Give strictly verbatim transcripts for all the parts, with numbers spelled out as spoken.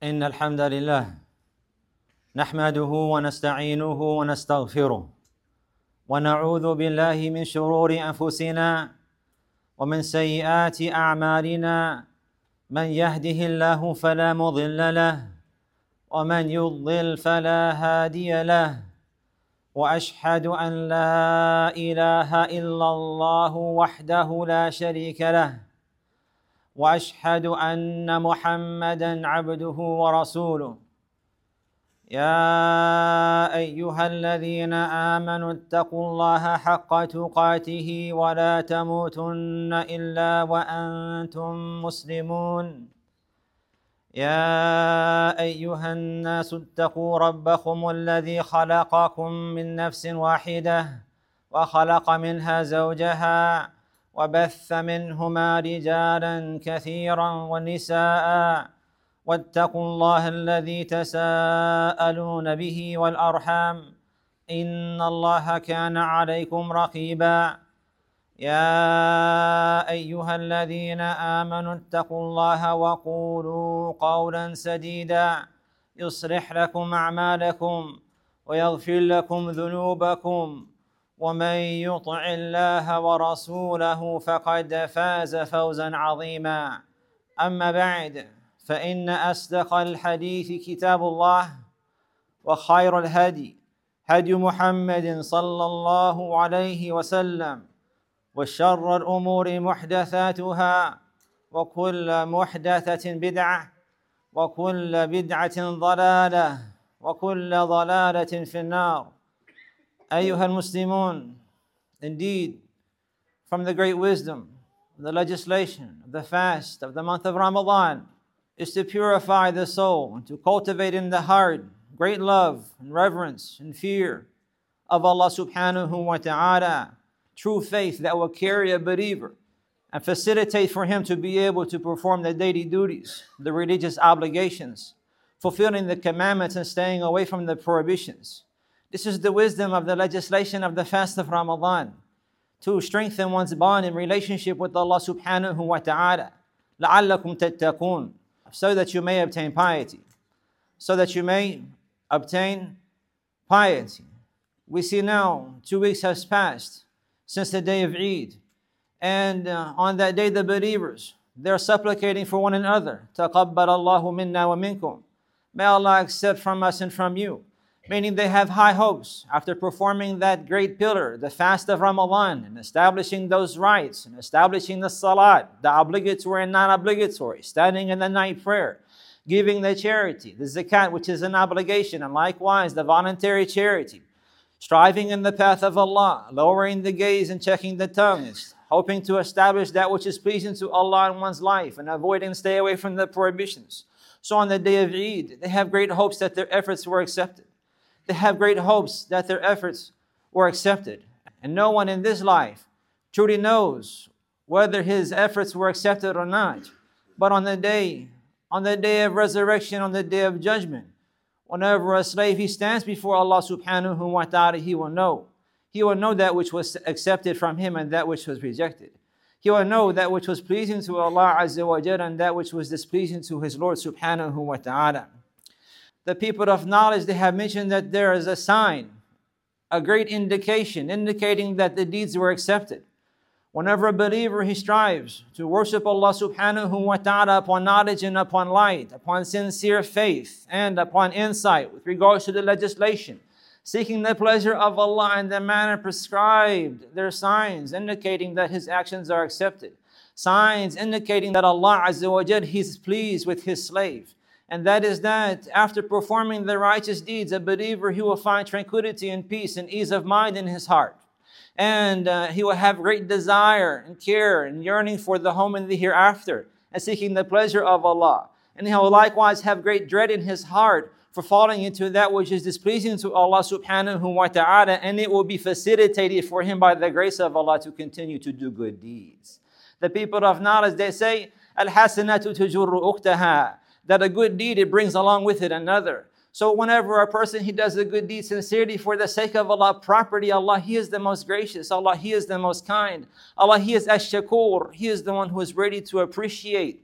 إن الحمد لله نحمده ونستعينه ونستغفره ونعوذ بالله من شرور أنفسنا ومن سيئات أعمالنا. من يهده الله فلا مضل له ومن يضلل فلا هادي له، وأشهد أن لا إله إلا الله وحده لا شريك له، وأشهد أن محمدًا عبده ورسوله. يا أيها الذين آمنوا اتقوا الله حق تقاته ولا تموتن إلا وأنتم مسلمون. يا أيها الناس اتقوا ربكم الذي خلقكم من نفس واحدة وخلق منها زوجها وبث منهما رجالا كثيرا ونساء، واتقوا الله الذي تساءلون به والأرحام إن الله كان عليكم رقيبا. يا أيها الذين آمنوا اتقوا الله وقولوا قولا سديدا يصلح لكم أعمالكم ويغفر لكم ذنوبكم، ومن يطع الله ورسوله فقد فاز فوزا عظيما. أما بعد، فإن أصدق الحديث كتاب الله، وخير الهدي هدي محمد صلى الله عليه وسلم، وشر الأمور محدثاتها، وكل محدثة بدعة، وكل بدعة ضلالة، وكل ضلالة في النار. أيها المسلمون, indeed, from the great wisdom, the legislation of the fast of the month of Ramadan is to purify the soul and to cultivate in the heart great love and reverence and fear of Allah subhanahu wa ta'ala, true faith that will carry a believer and facilitate for him to be able to perform the daily duties, the religious obligations, fulfilling the commandments and staying away from the prohibitions. This is the wisdom of the legislation of the fast of Ramadan, to strengthen one's bond in relationship with Allah subhanahu wa ta'ala, لَعَلَّكُمْ تَتَّقُونَ, so that you may obtain piety, so that you may obtain piety. We see now two weeks has passed since the day of Eid, and uh, on that day the believers, they're supplicating for one another, تَقَبَّلَ اللَّهُ مِنَّا وَمِنْكُمْ, may Allah accept from us and from you. Meaning they have high hopes after performing that great pillar, the fast of Ramadan, and establishing those rights, and establishing the salat, the obligatory and non-obligatory, standing in the night prayer, giving the charity, the zakat, which is an obligation, and likewise the voluntary charity, striving in the path of Allah, lowering the gaze and checking the tongues, hoping to establish that which is pleasing to Allah in one's life, and avoid and stay away from the prohibitions. So on the day of Eid, they have great hopes that their efforts were accepted. They have great hopes that their efforts were accepted. And no one in this life truly knows whether his efforts were accepted or not. But on the day, on the day of resurrection, on the day of judgment, whenever a slave he stands before Allah subhanahu wa ta'ala, he will know. He will know that which was accepted from him and that which was rejected. He will know that which was pleasing to Allah azza wa jalla and that which was displeasing to his Lord subhanahu wa ta'ala. The people of knowledge, they have mentioned that there is a sign, a great indication, indicating that the deeds were accepted. Whenever a believer, he strives to worship Allah subhanahu wa ta'ala upon knowledge and upon light, upon sincere faith and upon insight with regards to the legislation, seeking the pleasure of Allah in the manner prescribed, there are signs indicating that his actions are accepted. Signs indicating that Allah azza wa jalla, He is pleased with His slave. And that is that after performing the righteous deeds, a believer, he will find tranquility and peace and ease of mind in his heart. And uh, he will have great desire and care and yearning for the home in the hereafter and seeking the pleasure of Allah. And he will likewise have great dread in his heart for falling into that which is displeasing to Allah subhanahu wa ta'ala, and it will be facilitated for him by the grace of Allah to continue to do good deeds. The people of knowledge, they say, Al-hasanatu tujurru ukhtaha, that a good deed, it brings along with it another. So whenever a person, he does a good deed sincerely for the sake of Allah, property, Allah, He is the most gracious. Allah, He is the most kind. Allah, He is ash-shakur. He is the one who is ready to appreciate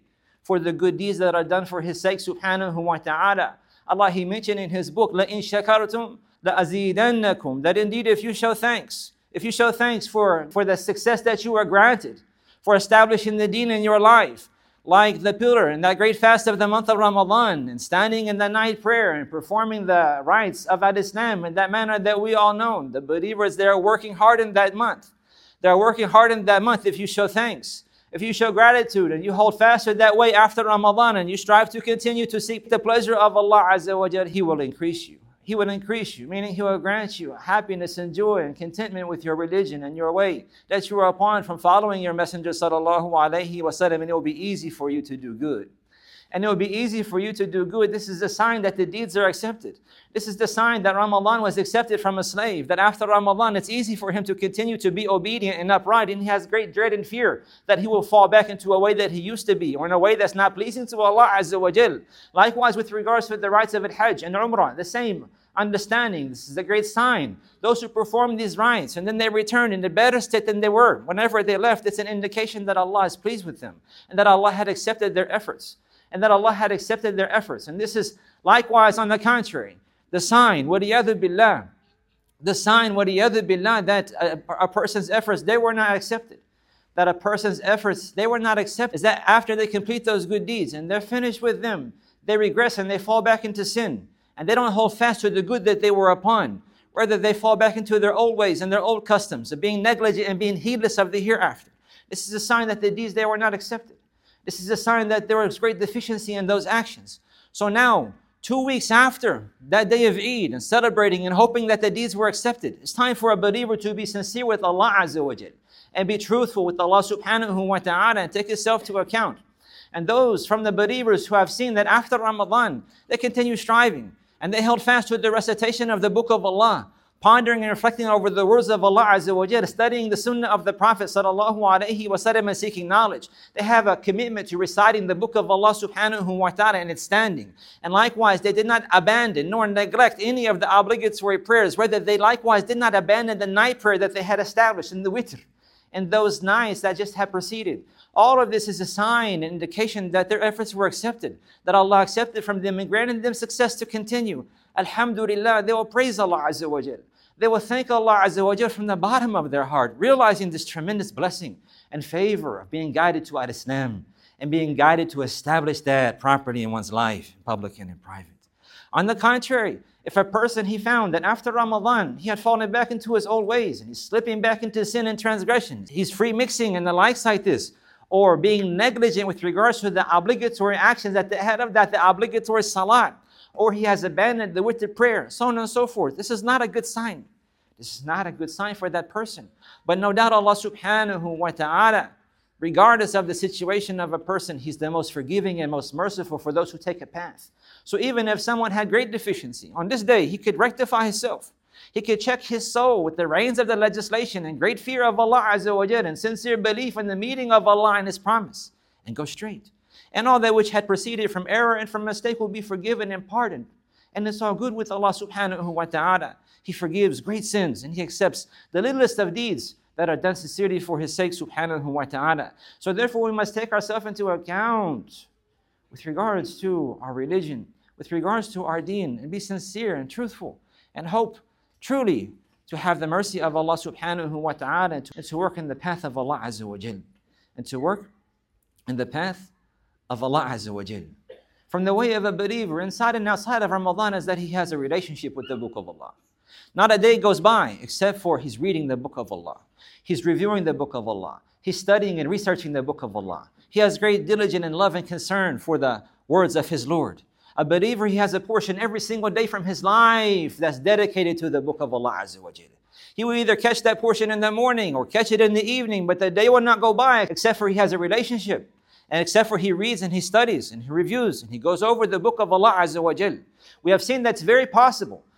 for the good deeds that are done for His sake subhanahu wa ta'ala. Allah, He mentioned in His book, لَإِن شَكَرْتُمْ لَأَزِيدَنَّكُمْ, that indeed if you show thanks, if you show thanks for, for the success that you are granted, for establishing the deen in your life, like the pillar in that great fast of the month of Ramadan, and standing in the night prayer and performing the rites of Al-Islam in that manner that we all know. The believers, they are working hard in that month. They are working hard in that month. If you show thanks, if you show gratitude, and you hold fast in that way after Ramadan, and you strive to continue to seek the pleasure of Allah Azza wa Jal, He will increase you. He will increase you, meaning He will grant you happiness and joy and contentment with your religion and your way that you are upon from following your Messenger sallallahu alaihi wasallam, and it will be easy for you to do good. And it will be easy for you to do good. This is a sign that the deeds are accepted. This is the sign that Ramadan was accepted from a slave, that after Ramadan it's easy for him to continue to be obedient and upright, and he has great dread and fear that he will fall back into a way that he used to be, or in a way that's not pleasing to Allah Azza wa Jal. Likewise with regards to the rites of Al-Hajj and Umrah, the same understanding. This is a great sign. Those who perform these rites and then they return in a better state than they were whenever they left, it's an indication that Allah is pleased with them and that Allah had accepted their efforts. And that Allah had accepted their efforts. And this is likewise on the contrary, the sign, وَلِيَذُ بِاللَّهِ, the sign, وَلِيَذُ بِاللَّهِ, that a, a person's efforts, they were not accepted. That a person's efforts, they were not accepted. Is that after they complete those good deeds and they're finished with them, they regress and they fall back into sin. And they don't hold fast to the good that they were upon. Rather, they fall back into their old ways and their old customs of being negligent and being heedless of the hereafter. This is a sign that the deeds, they were not accepted. This is a sign that there was great deficiency in those actions. So now, two weeks after that day of Eid and celebrating and hoping that the deeds were accepted, it's time for a believer to be sincere with Allah Azza wa Jal and be truthful with Allah subhanahu wa ta'ala and take himself to account. And those from the believers who have seen that after Ramadan, they continue striving and they held fast to the recitation of the Book of Allah, pondering and reflecting over the words of Allah Azza wa Jal, studying the Sunnah of the Prophet sallallahu alaihi wasallam and seeking knowledge. They have a commitment to reciting the Book of Allah subhanahu wa ta'ala and its standing. And likewise, they did not abandon nor neglect any of the obligatory prayers. Rather, they likewise did not abandon the night prayer that they had established in the witr and those nights that just had preceded. All of this is a sign, an indication that their efforts were accepted, that Allah accepted from them and granted them success to continue. Alhamdulillah, they will praise Allah Azza wa Jal. They will thank Allah Azza wa Jal from the bottom of their heart, realizing this tremendous blessing and favor of being guided to Al-Islam and being guided to establish that properly in one's life, public and in private. On the contrary, if a person he found that after Ramadan he had fallen back into his old ways and he's slipping back into sin and transgression, he's free mixing and the likes like this, or being negligent with regards to the obligatory actions at the head of that, the obligatory salat, or he has abandoned the witr prayer, so on and so forth. This is not a good sign. This is not a good sign for that person. But no doubt Allah subhanahu wa ta'ala, regardless of the situation of a person, He's the most forgiving and most merciful for those who take a path. So even if someone had great deficiency, on this day he could rectify himself. He could check his soul with the reins of the legislation and great fear of Allah Azza wa Jal and sincere belief in the meeting of Allah and His promise, and go straight. And all that which had proceeded from error and from mistake will be forgiven and pardoned. And it's all good with Allah subhanahu wa ta'ala. He forgives great sins and He accepts the littlest of deeds that are done sincerely for His sake subhanahu wa ta'ala. So therefore we must take ourselves into account with regards to our religion, with regards to our deen, and be sincere and truthful and hope truly to have the mercy of Allah subhanahu wa ta'ala and to, and to work in the path of Allah Azza wa Jal. And to work in the path of Allah Azza wa Jal. From the way of a believer inside and outside of Ramadan is that he has a relationship with the Book of Allah. Not a day goes by except for he's reading the Book of Allah. He's reviewing the Book of Allah. He's studying and researching the Book of Allah. He has great diligence and love and concern for the words of his Lord. A believer, he has a portion every single day from his life that's dedicated to the Book of Allah Azza wa Jal. He will either catch that portion in the morning or catch it in the evening, but the day will not go by except for he has a relationship. And except for he reads and he studies and he reviews and he goes over the Book of Allah Azza wa Jal. We have seen that's very possible.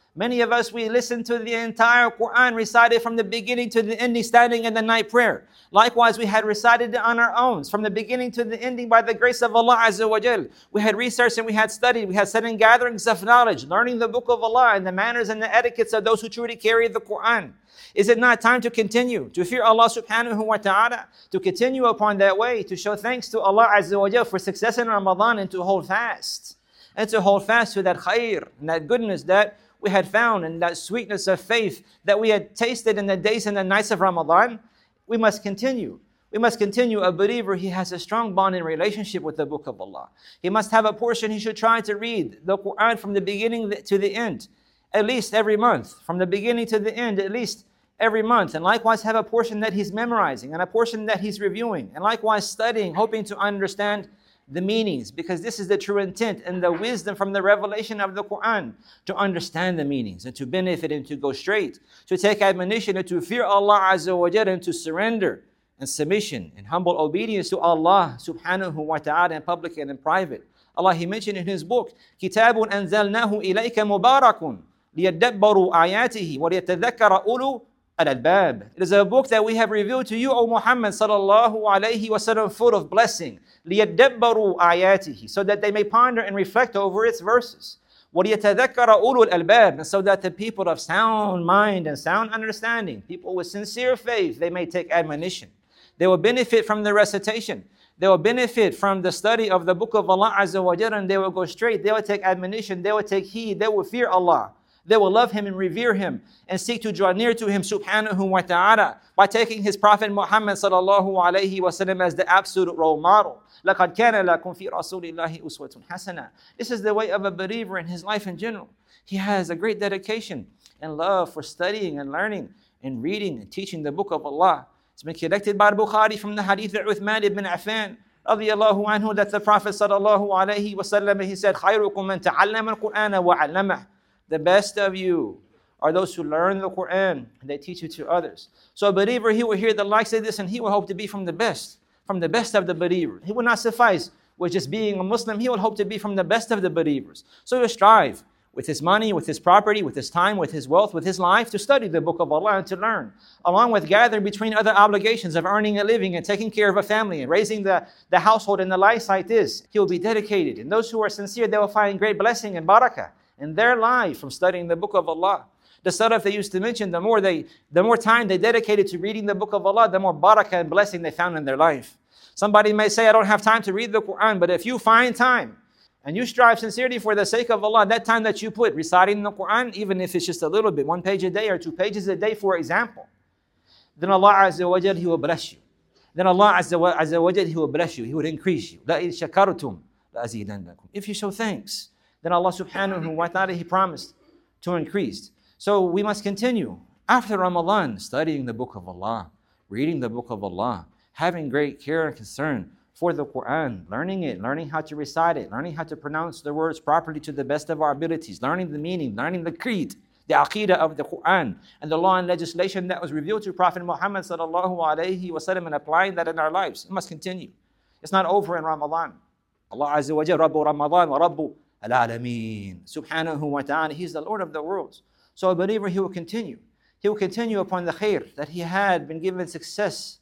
Many of us, we listen to the entire Quran recited from the beginning to the ending, standing in the night prayer. Likewise, we had recited it on our own, from the beginning to the ending by the grace of Allah Azza wa Jal. We had researched and we had studied. We had sat in gatherings of knowledge, learning the book of Allah and the manners and the etiquettes of those who truly carry the Quran. Is it not time to continue to fear Allah subhanahu wa ta'ala, to continue upon that way, to show thanks to Allah Azza wa Jal for success in Ramadan, and to hold fast, and to hold fast to that khair and that goodness that we had found, and that sweetness of faith that we had tasted in the days and the nights of Ramadan? We must continue. We must continue. A believer, he has a strong bond in relationship with the book of Allah. He must have a portion, he should try to read the Quran from the beginning to the end, at least every month. From the beginning to the end, at least every month. And likewise have a portion that he's memorizing, and a portion that he's reviewing, and likewise studying, hoping to understand the meanings, because this is the true intent and the wisdom from the revelation of the Quran, to understand the meanings and to benefit and to go straight, to take admonition and to fear Allah Azza wa Jalla, and to surrender and submission and humble obedience to Allah subhanahu wa ta'ala in public and in private. Allah, He mentioned in His book, كِتَابٌ أَنزَلْنَاهُ إِلَيْكَ مُبَارَكٌ لِيَدَّبَّرُوا آيَاتِهِ وَلِيَتَذَكَّرَ أُولُو al-albab. It is a book that we have revealed to you, O Muhammad sallallahu alayhi wa sallam, full of blessing. لِيَدَّبَّرُوا آيَاتِهِ, so that they may ponder and reflect over its verses. وَلِيَتَذَكَّرَ أُولُو الْأَلْبَابِ, and so that the people of sound mind and sound understanding, people with sincere faith, they may take admonition. They will benefit from the recitation. They will benefit from the study of the book of Allah Azza wa Jalla, and they will go straight. They will take admonition. They will take heed. They will fear Allah. They will love Him and revere Him and seek to draw near to Him subhanahu wa ta'ala by taking His Prophet Muhammad sallallahu alayhi wa sallam as the absolute role model. لَقَدْ كَانَ لَكُمْ فِي رَسُولِ اللَّهِ أُسْوَةٌ حَسَنَةٌ. This is the way of a believer in his life in general. He has a great dedication and love for studying and learning and reading and teaching the book of Allah. It's been collected by Bukhari from the hadith of Uthman ibn Affan radiyallahu anhu, that the Prophet sallallahu alayhi wa sallam, he said, خَيْرُكُمْ مَنْ تَعَلَّمَ الْقُرْآنَ وَعَلَّمَهُ. The best of you are those who learn the Quran and they teach it to others. So a believer, he will hear the likes of this and he will hope to be from the best, from the best of the believers. He will not suffice with just being a Muslim. He will hope to be from the best of the believers. So he will strive with his money, with his property, with his time, with his wealth, with his life, to study the book of Allah and to learn, along with gathering between other obligations of earning a living and taking care of a family and raising the, the household and the life like this. He will be dedicated. And those who are sincere, they will find great blessing and barakah in their life from studying the book of Allah. The Salaf, they used to mention, the more they, the more time they dedicated to reading the book of Allah, the more barakah and blessing they found in their life. Somebody may say, I don't have time to read the Quran, but if you find time and you strive sincerely for the sake of Allah, that time that you put reciting the Quran, even if it's just a little bit, one page a day or two pages a day, for example, then Allah Azza wa Jal, He will bless you. Then Allah Azza wa, Azza wa Jal, He will bless you. He will increase you. لَإِذْ شَكَرْتُمْ لَأَزِيدَنَّكُمْ. If you show thanks, then Allah subhanahu wa ta'ala, He promised to increase. So we must continue after Ramadan, studying the book of Allah, reading the book of Allah, having great care and concern for the Quran, learning it, learning how to recite it, learning how to pronounce the words properly to the best of our abilities, learning the meaning, learning the creed, the aqidah of the Quran, and the law and legislation that was revealed to Prophet Muhammad sallallahu alayhi wa sallam, and applying that in our lives. It must continue. It's not over in Ramadan. Allah Azza wa Jalla, Rabbu Ramadan wa Rabbu al-Alameen. Subhanahu wa ta'ala, He's the Lord of the worlds. So a believer, he will continue. He will continue upon the khair that he had been given success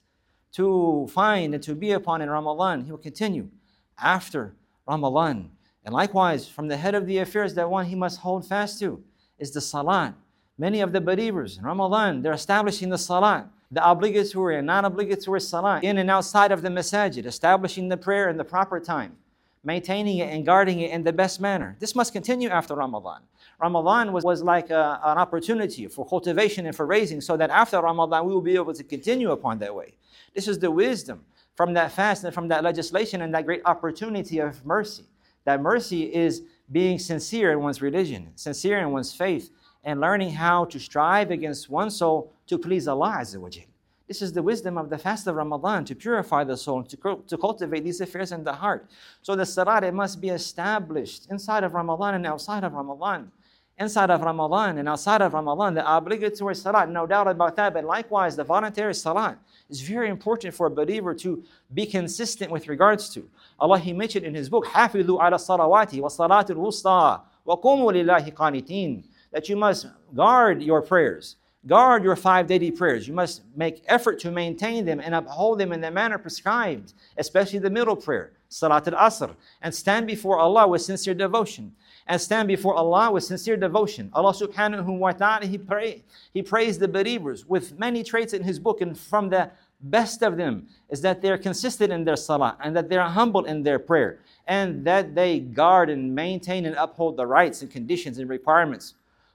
to find and to be upon in Ramadan. He will continue after Ramadan. And likewise, from the head of the affairs that one he must hold fast to is the salat. Many of the believers in Ramadan, they're establishing the salat, the obligatory and non-obligatory salat, in and outside of the masajid, establishing the prayer in the proper time, maintaining it and guarding it in the best manner. This must continue after Ramadan. Ramadan was, was like a, an opportunity for cultivation and for raising, so that after Ramadan we will be able to continue upon that way. This is the wisdom from that fast and from that legislation and that great opportunity of mercy. That mercy is being sincere in one's religion, sincere in one's faith, and learning how to strive against one's soul to please Allah Azza wa Jal. This is the wisdom of the fast of Ramadan, to purify the soul, to, to cultivate these affairs in the heart. So the salat, it must be established inside of Ramadan and outside of Ramadan. Inside of Ramadan and outside of Ramadan, the obligatory salat, no doubt about that, but likewise the voluntary salat is very important for a believer to be consistent with regards to. Allah, He mentioned in His book, حَافِظُوا عَلَى الصَّلَوَاتِ وَالصَّلَاةِ الْوُسْطَى وَقُومُوا لِلَّهِ قَانِتِينَ. that you must guard your prayers. Guard your five daily prayers. You must make effort to maintain them and uphold them in the manner prescribed, especially the middle prayer, Salat al-Asr, and stand before Allah with sincere devotion. And stand before Allah with sincere devotion. Allah subhanahu wa ta'ala, He, pray, he praised the believers with many traits in His book, and from the best of them is that they're consistent in their salah, and that they're humble in their prayer, and that they guard and maintain and uphold the rights and conditions and requirements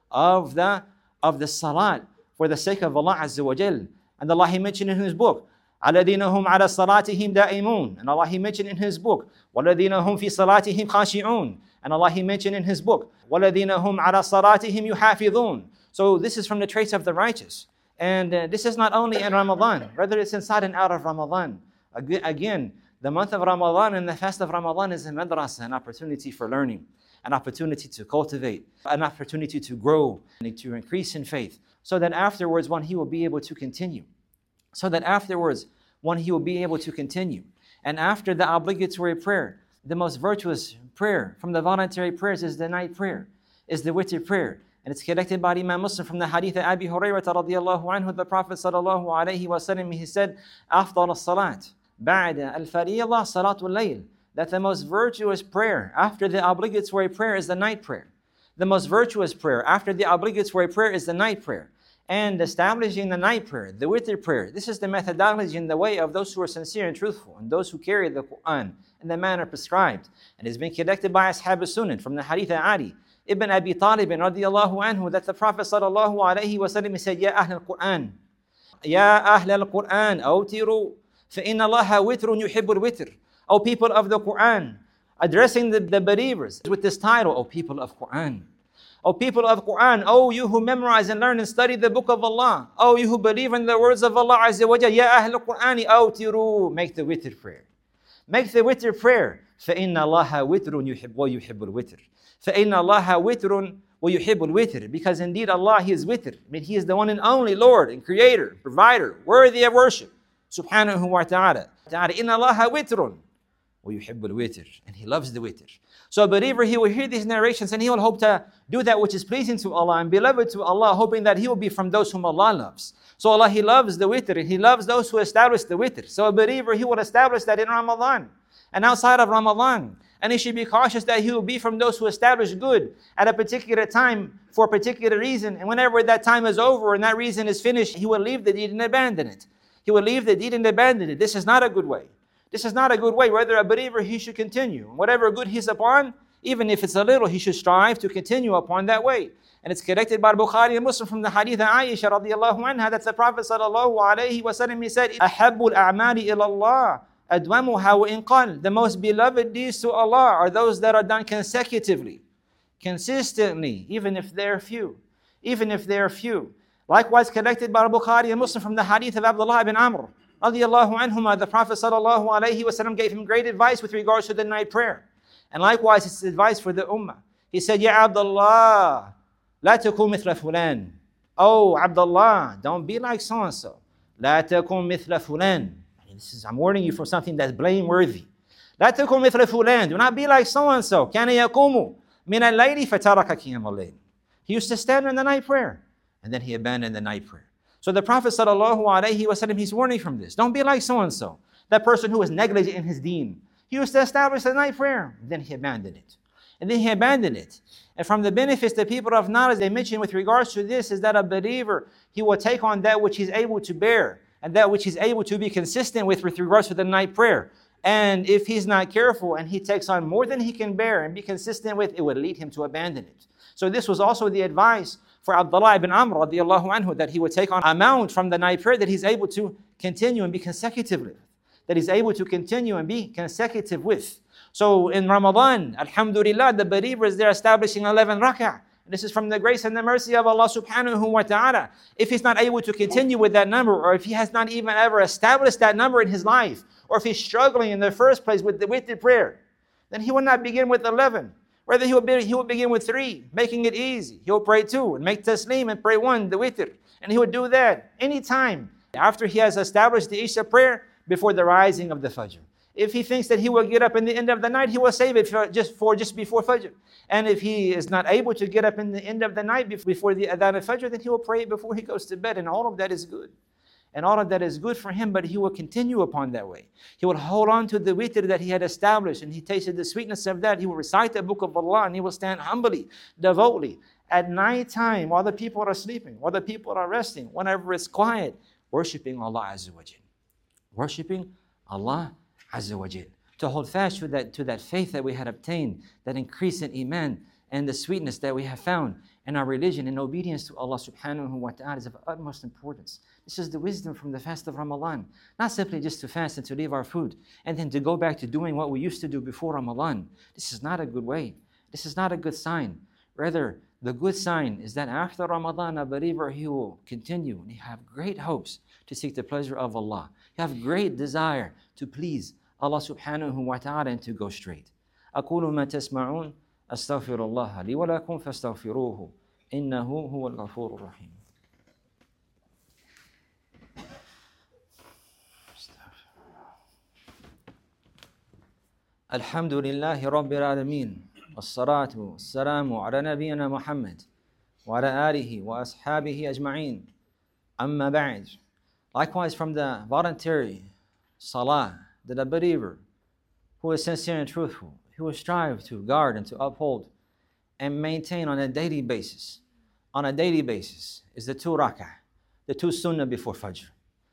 of the, of the salat for the sake of Allah Azza wa Jal. And Allah He mentioned in His book, الَّذِينَ هُمْ عَلَى صَلَاتِهِمْ دَائِمُونَ. And Allah He mentioned in His book, وَالَّذِينَ هُمْ فِي صَلَاتِهِمْ خَاشِعُونَ. And Allah He mentioned in His book, وَالَّذِينَ هُمْ عَلَى صَلَاتِهِمْ يُحَافِظُونَ. So this is from the traits of the righteous. And uh, this is not only in Ramadan, rather it's inside and out of Ramadan. Again, the month of Ramadan and the fast of Ramadan is a madrasa, an opportunity for learning, an opportunity to cultivate, an opportunity to grow, and to increase in faith, so that afterwards one he will be able to continue. So that afterwards one he will be able to continue. And after the obligatory prayer, the most virtuous prayer from the voluntary prayers is the night prayer, is the witr prayer. And it's collected by Imam Muslim from the hadith of Abi Hurairah radiyallahu anhu, the Prophet sallallahu alayhi wa sallam, he said, أفضل الصلاة بعد الفريضة صلاة الليل. That the most virtuous prayer after the obligatory prayer is the night prayer. The most virtuous prayer after the obligatory prayer is the night prayer. And establishing the night prayer, the witr prayer, this is the methodology and the way of those who are sincere and truthful, and those who carry the Quran in the manner prescribed. And it's been collected by Ashab al-Sunan from the hadith of Ali Ibn Abi Talib radiyallahu anhu, that the Prophet sallallahu alayhi wa sallam said, Ya Ahl al-Quran, Ya Ahl al-Quran, awtiru, فَإِنَّ اللَّهَ وِتْرٌ يُحِبُّ الْوِتْرِ. O people of the Quran, addressing the, the believers with this title, O people of Quran. O people of Quran, O you who memorize and learn and study the book of Allah. O you who believe in the words of Allah Azza wa Jalla, Ya Ahl al-Quran, awtiru, make the witr prayer. Make the witr prayer. فَإِنَّ اللَّهَ وِتْرٌ يُحِبُّ وَيُحِبُّ الْوِتْرِ. فَإِنَّ اللَّهَ وِتْرٌ وَيُحِبُّ الْوِتْرِ. Because indeed Allah, He is witr. I mean, He is the one and only Lord and Creator, Provider, worthy of worship. Subhanahu wa ta'ala. إِنَّ اللَّهَ وِتْرٌ وَيُحِبُّ الْوِتْرِ. And He loves the witr. So a believer, he will hear these narrations and he will hope to do that which is pleasing to Allah and beloved to Allah, hoping that he will be from those whom Allah loves. So Allah, He loves the witr, and He loves those who establish the witr. So a believer, he will establish that in Ramadan and outside of Ramadan. And he should be cautious that he will be from those who establish good at a particular time for a particular reason. And whenever that time is over and that reason is finished, he will leave the deed and abandon it. He will leave the deed and abandon it. This is not a good way. This is not a good way. Whether a believer, he should continue. Whatever good he's upon, even if it's a little, he should strive to continue upon that way. And it's collected by Bukhari and Muslim from the hadith of Aisha radiyallahu anha, that the Prophet sallallahu alayhi wa sallam, he said, أَحَبُّ الْأَعْمَالِ إِلَى اللَّهِ أَدْوَمُهَا وَإِنْ قَلَّ. The most beloved deeds to Allah are those that are done consecutively, consistently, even if they are few. Even if they are few. Likewise collected by Bukhari and Muslim from the hadith of Abdullah ibn Amr radiyallahu anhuma, the Prophet sallallahu alayhi wa sallam gave him great advice with regards to the night prayer. And likewise it's advice for the ummah. He said, Ya Abdullah, la takun mithla fulan. Oh Abdullah, don't be like so-and-so. La takun mithla fulan. This is, I'm warning you from something that's blameworthy. La takun mithla fulan. Do not be like so-and-so. Kana yaqumu min al-layli fataraka qiyam al-layl. He used to stand in the night prayer, and then he abandoned the night prayer. So the Prophet sallallahu alayhi wa sallam, he's warning from this. Don't be like so-and-so. That person who was negligent in his deen. He used to establish the night prayer, then he abandoned it. And then he abandoned it. And from the benefits that people of knowledge, they mention with regards to this, is that a believer, he will take on that which he's able to bear, and that which he's able to be consistent with with regards to the night prayer. And if he's not careful and he takes on more than he can bear and be consistent with, it would lead him to abandon it. So this was also the advice for Abdullah ibn Amr radiyallahu anhu, that he would take on amount from the night prayer that he's able to continue and be consecutive with. That he's able to continue and be consecutive with. So in Ramadan, alhamdulillah, the believers, they're establishing eleven rak'ah. This is from the grace and the mercy of Allah subhanahu wa ta'ala. If he's not able to continue with that number, or if he has not even ever established that number in his life, or if he's struggling in the first place with the witr prayer, then he will not begin with eleven. Rather, he will, be, he will begin with three, making it easy. He will pray two and make taslim and pray one, the witr. And he will do that anytime after he has established the Isha prayer before the rising of the Fajr. If he thinks that he will get up in the end of the night, he will save it for just for just before Fajr. And if he is not able to get up in the end of the night before the Adhan of Fajr, then he will pray it before he goes to bed. And all of that is good. And all of that is good for him, but he will continue upon that way. He will hold on to the witr that he had established, and he tasted the sweetness of that. He will recite the book of Allah, and he will stand humbly, devoutly, at night time, while the people are sleeping, while the people are resting, whenever it's quiet, worshiping Allah Azza wa Jal. Worshiping Allah Azza wa Jal. To hold fast to that, to that faith that we had obtained, that increase in iman, and the sweetness that we have found in our religion and obedience to Allah subhanahu wa ta'ala is of utmost importance. This is the wisdom from the fast of Ramadan. Not simply just to fast and to leave our food and then to go back to doing what we used to do before Ramadan. This is not a good way. This is not a good sign. Rather, the good sign is that after Ramadan, a believer, he will continue and he have great hopes to seek the pleasure of Allah. He have great desire to please Allah subhanahu wa ta'ala and to go straight. أقول ما تسمعون أستغفر الله لي ولكم فاستغفروه إنه هو الغفور الرحيم. الحمد لله رب العالمين والصلاة والسلام على نبينا محمد وعلى آله وأصحابه أجمعين. أما بعد. Likewise, from the voluntary salah that a believer who is sincere and truthful, who will strive to guard and to uphold and maintain on a daily basis, on a daily basis, is the two rak'ah, the two sunnah before Fajr.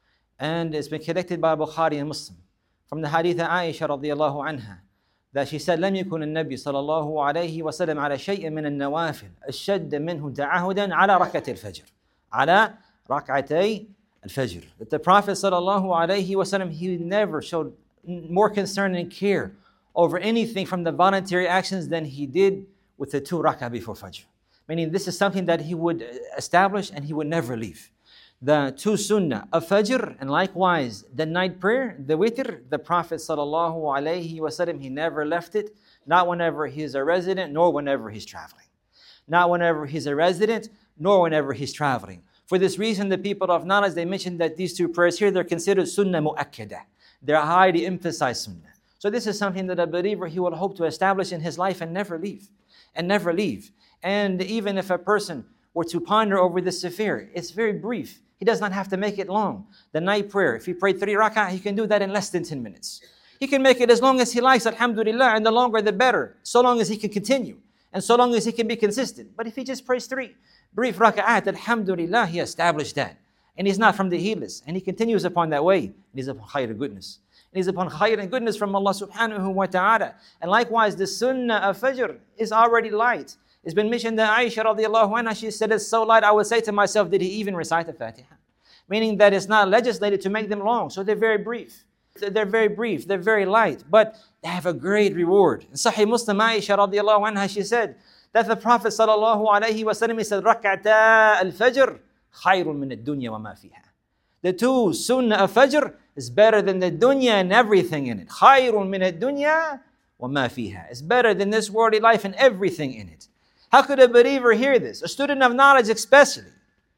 And it's been collected by Bukhari and Muslim from the hadith of Aisha radiallahu anha, that she said, لم يكن النبي صلى الله عليه وسلم على شيء من النوافل الشد منه تعهدا على ركعة الفجر على ركعتي الفجر. That the Prophet صلى الله عليه وسلم, he never showed more concern and care over anything from the voluntary actions than he did with the two rak'ah before Fajr. Meaning this is something that he would establish and he would never leave. The two sunnah of Fajr, and likewise the night prayer, the witr, the Prophet sallallahu alaihi wasallam, he never left it, not whenever he's a resident, nor whenever he's traveling. Not whenever he's a resident, nor whenever he's traveling. For this reason, the people of knowledge, they mentioned that these two prayers here, they're considered sunnah mu'akkadah. They're highly emphasized sunnah. So this is something that a believer, he will hope to establish in his life and never leave. And never leave. And even if a person were to ponder over this affair, it's very brief. He does not have to make it long. The night prayer, if he prayed three rak'ah, he can do that in less than ten minutes. He can make it as long as he likes, alhamdulillah, and the longer the better, so long as he can continue, and so long as he can be consistent. But if he just prays three brief rak'ah, alhamdulillah, he established that. And he's not from the heedless, and he continues upon that way, and he's upon khayr and goodness. And he's upon khayr and goodness from Allah subhanahu wa ta'ala. And likewise, the sunnah of Fajr is already light. It's been mentioned that Aisha radiallahu anha, she said, it's so light, I would say to myself, did he even recite the Fatiha? Meaning that it's not legislated to make them long, so they're very brief. They're very brief, they're very light, but they have a great reward. In Sahih Muslim, Aisha radiallahu anha, she said that the Prophet sallallahu alayhi wa sallam, he said, رَكْعَتَا الْفَجْرِ خَيْرٌ مِنَ الدُّنْيَا وَمَا فِيهَا. The two sunnah of Fajr is better than the dunya and everything in it. خَيْرٌ مِنَ الدُّنْيا وَمَا فِيهَا. It's better than this worldly life and everything in it. How could a believer hear this, a student of knowledge especially,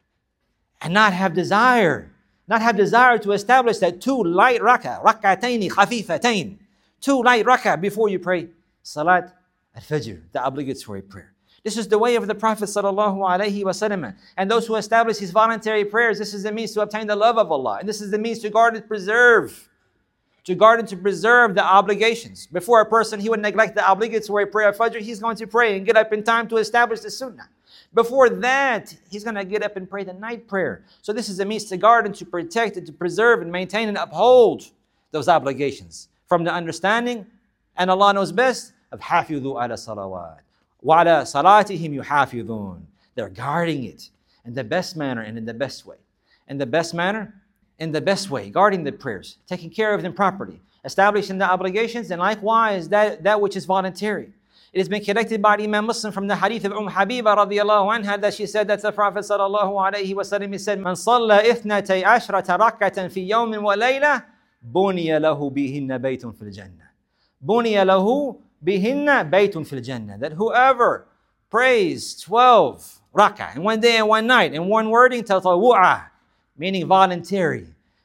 and not have desire, not have desire to establish that two light rak'ah, rak'ataini khafifatain, two light rak'ah before you pray Salat al-Fajr, the obligatory prayer. This is the way of the Prophet sallallahu alaihi wasallam. And those who establish these voluntary prayers, this is the means to obtain the love of Allah. And this is the means to guard and preserve, to guard and to preserve the obligations. Before a person, he would neglect the obligatory prayer of Fajr, he's going to pray and get up in time to establish the sunnah. Before that, he's going to get up and pray the night prayer. So this is a means to guard and to protect and to preserve and maintain and uphold those obligations from the understanding, and Allah knows best, of حَافِظُوا عَلَى الصَّلَوَاتِ وَعَلَى صَلَاتِهِمْ يُحَافِظُونَ. They're guarding it in the best manner and in the best way. In the best manner, in the best way, guarding the prayers, taking care of them properly, establishing the obligations, and likewise that, that which is voluntary. It has been collected by Imam Muslim from the hadith of Umm Habiba radiallahu anha, that she said that the Prophet sallallahu alayhi wa sallam, he said, مَنْ صَلَّى إِثْنَتَيْ عَشْرَةَ رَكْعَةً فِي يَوْمٍ وَلَيْلَةٍ بُنِيَ لَهُ بِهِنَّ بَيْتٌ فِي الْجَنَّةِ بُنِيَ لَهُ بِهِنَّ بَيْتٌ فِي الْجَنَّةِ. That whoever prays twelve rak'ah in one day and one night, in one wording, tatawu'ah, meaning voluntary,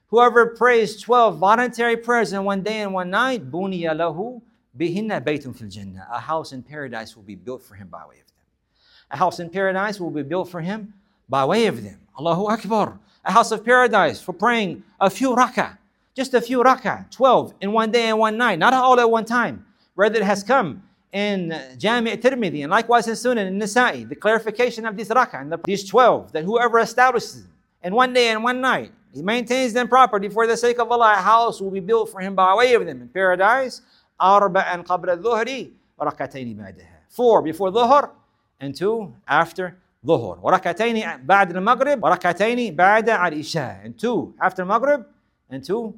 Whoever prays twelve voluntary prayers in one day and one night, بُنِيَ لَهُ بِهِنَّ بَيْتٌ فِي الْجَنَّةِ. A house in paradise will be built for him by way of them. A house in paradise will be built for him by way of them. Allahu Akbar. A house of paradise for praying a few rak'ah. Just a few rak'ah. twelve in one day and one night. Not all at one time. Rather, it has come in Jami' Tirmidhi and likewise in Sunan and Nisa'i, the clarification of these rak'ah and the, these twelve, that whoever establishes them in one day and one night, he maintains them properly for the sake of Allah, a house will be built for him by way of them in paradise. أربعا قبل الظهر وركعتين بعدها. Four before Dhuhr and two after Dhuhr. وركعتين بعد المغرب وركعتين بعد العشاء. And two after Maghrib and two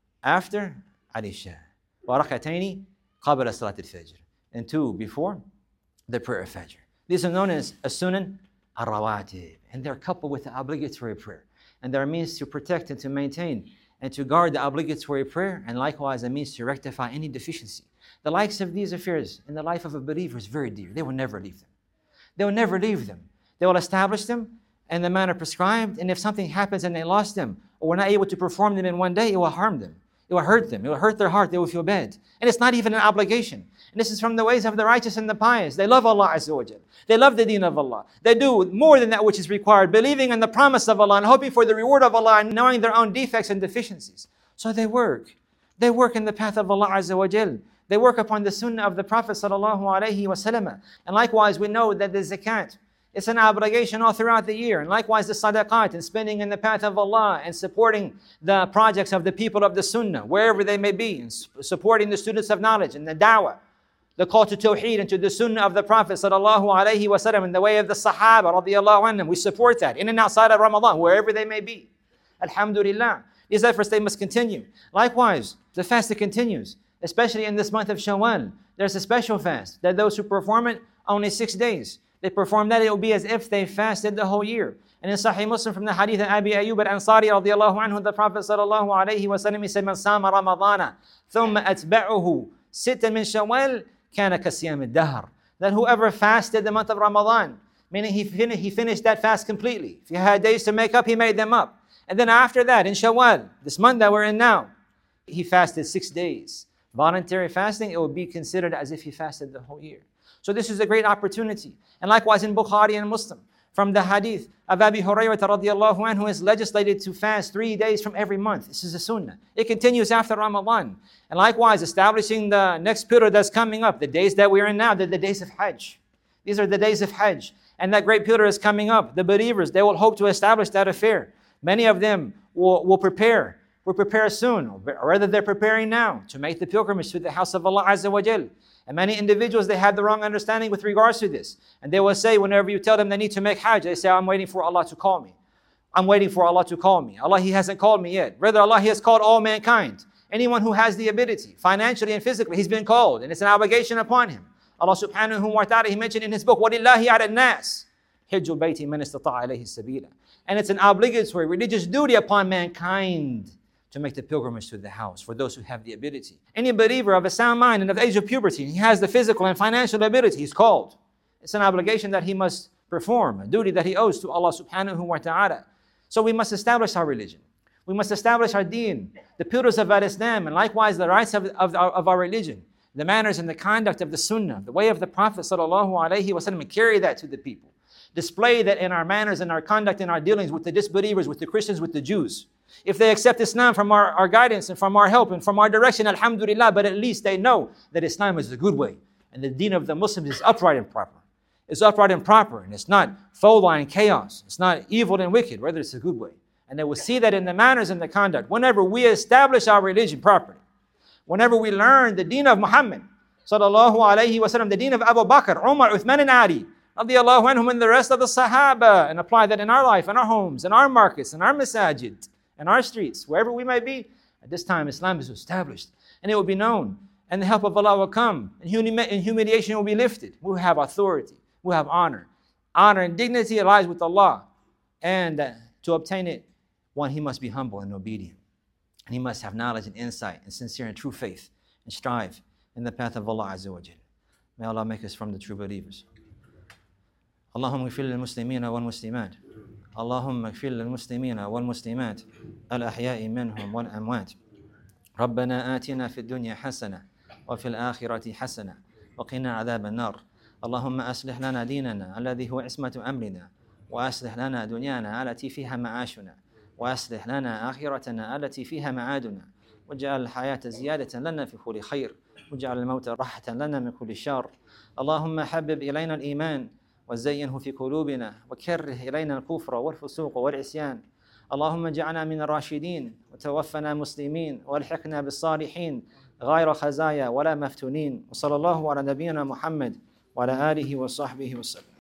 after العشاء. وركعتين قبل صلاة الفجر. And two before the prayer of Fajr. These are known as as-sunan al-rawatib. And they're coupled with the obligatory prayer. And they're a means to protect and to maintain and to guard the obligatory prayer, and likewise a means to rectify any deficiency. The likes of these affairs in the life of a believer is very dear. They will never leave them. They will never leave them. They will establish them in the manner prescribed, and if something happens and they lost them, or were not able to perform them in one day, it will harm them. It will hurt them. It will hurt their heart. They will feel bad. And it's not even an obligation. And this is from the ways of the righteous and the pious. They love Allah Azza wa Jal. They love the deen of Allah. They do more than that which is required, believing in the promise of Allah and hoping for the reward of Allah and knowing their own defects and deficiencies. So they work. They work in the path of Allah Azza wa Jal. They work upon the sunnah of the Prophet sallallahu alaihi wasallam. And likewise, we know that the zakat, it's an obligation all throughout the year. And likewise the sadaqat and spending in the path of Allah and supporting the projects of the people of the sunnah, wherever they may be, and supporting the students of knowledge and the da'wah, the call to tawheed and to the sunnah of the Prophet sallallahu alaihi wasallam in the way of the sahaba radiallahu anhum. We support that in and outside of Ramadan, wherever they may be. Alhamdulillah. These efforts, they must continue. Likewise, the fast continues, especially in this month of Shawwal. There's a special fast that those who perform it only six days. They perform that, it will be as if they fasted the whole year. And in Sahih Muslim from the hadith of Abi Ayyub al-Ansari radiallahu anhu, the Prophet sallallahu alayhi wa sallam, he said, "Man sama Ramadana, thumma atba'uhu sittan min Shawwal, kana kasiyam al-dahr." That whoever fasted the month of Ramadan, meaning he, fin- he finished that fast completely. If he had days to make up, he made them up. And then after that, in Shawwal, this month that we're in now, he fasted six days. Voluntary fasting, it will be considered as if he fasted the whole year. So this is a great opportunity. And likewise in Bukhari and Muslim, from the hadith of Abi Hurayrah radiallahu anhu, who is legislated to fast three days from every month. This is a sunnah. It continues after Ramadan. And likewise, establishing the next period that's coming up, the days that we're in now, they're the days of Hajj. These are the days of Hajj. And that great period is coming up. The believers, they will hope to establish that affair. Many of them will, will prepare, will prepare soon, or rather they're preparing now to make the pilgrimage to the house of Allah Azza wa Jal. And many individuals, they have the wrong understanding with regards to this. And they will say, whenever you tell them they need to make Hajj, they say, I'm waiting for Allah to call me. I'm waiting for Allah to call me. Allah, He hasn't called me yet. Rather, Allah, He has called all mankind. Anyone who has the ability, financially and physically, He's been called. And it's an obligation upon him. Allah subhanahu wa ta'ala, He mentioned in His book, وَلِلَّهِ عَلَى النَّاسِ حِجُّ الْبَيْتِ مَنِ اسْتَطَاعَ إِلَيْهِ السَّبِيلَ. And it's an obligatory religious duty upon mankind to make the pilgrimage to the house for those who have the ability. Any believer of a sound mind and of the age of puberty, he has the physical and financial ability, he's called. It's an obligation that he must perform, a duty that he owes to Allah subhanahu wa ta'ala. So we must establish our religion. We must establish our deen, the pillars of our Islam, and likewise the rights of, of, of our religion, the manners and the conduct of the sunnah, the way of the Prophet sallallahu alaihi wasallam, and carry that to the people. Display that in our manners and our conduct and our dealings with the disbelievers, with the Christians, with the Jews. If they accept Islam from our, our guidance and from our help and from our direction, alhamdulillah, but at least they know that Islam is the good way. And the deen of the Muslims is upright and proper. It's upright and proper, and it's not fawda and chaos. It's not evil and wicked, rather it's a good way. And they will see that in the manners and the conduct. Whenever we establish our religion properly, whenever we learn the deen of Muhammad, sallallahu alayhi wa sallam, the deen of Abu Bakr, Umar, Uthman and Ali, radiallahu anhum, and the rest of the Sahaba, and apply that in our life, in our homes, in our markets, in our masajid, in our streets, wherever we may be, at this time Islam is established, and it will be known, and the help of Allah will come, and humiliation will be lifted. We will have authority, we will have honor. Honor and dignity lies with Allah, and uh, to obtain it, one, he must be humble and obedient, and he must have knowledge and insight and sincere and true faith, and strive in the path of Allah Azza wa Jal. May Allah make us from the true believers. اللهم اغفر للمسلمين والمسلمات اللهم اغفر للمسلمين والمسلمات الأحياء منهم والأموات. ربنا آتنا في الدنيا حسنة وفي الآخرة حسنة وقنا عذاب النار. اللهم أصلح لنا ديننا الذي هو عصمة أمرنا، وأصلح لنا دنيانا التي فيها معاشنا، وأصلح لنا آخرتنا التي فيها معادنا، واجعل الحياة زيادة لنا في كل خير، واجعل الموت راحة لنا من كل شر. اللهم حبب إلينا الإيمان وزينه في قلوبنا، وكره إلينا الكفر والفسوق والعصيان. اللهم اجعلنا من الراشدين، وتوفنا مسلمين، والحقنا بالصالحين غير خزايا ولا مفتونين. وصلى الله على نبينا محمد وعلى آله وصحبه وسلم.